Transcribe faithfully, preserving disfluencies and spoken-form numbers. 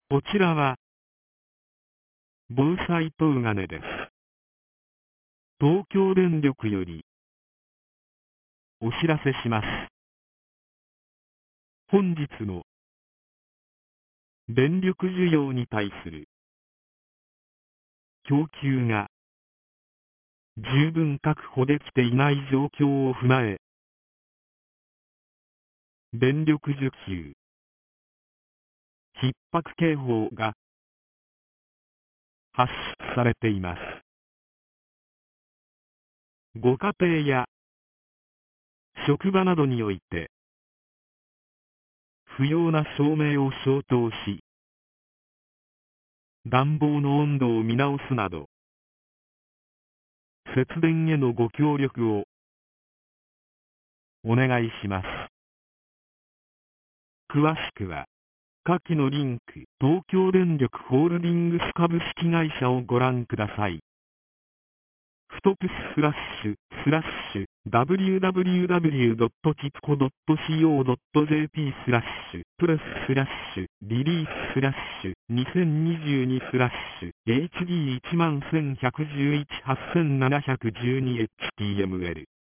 こちらは防災東金です。東京電力よりお知らせします。本日の電力需要に対する供給が十分確保できていない状況を踏まえ、電力需給逼迫警報が発出されています。ご家庭や職場などにおいて不要な照明を消灯し、暖房の温度を見直すなど節電へのご協力をお願いします。詳しくは下記のリンク、東京電力ホールディングス株式会社をご覧ください。フトプススラッシュスラッシュ ダブリューダブリューダブリュードットティプコドットシーオードットジェーピー スラッシュプレススラッシュリリーススラッシュにせんにじゅうにスラッシュ エイチディーいちまんせんひゃくじゅういち はっせんななひゃくじゅうに エイチティーエムエル